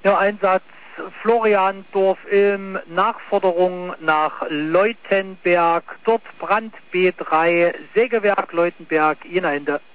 Ja, Einsatz Floriandorf im Nachforderung nach Leutenberg, dort Brand B3, Sägewerk Leutenberg, Jena Ende.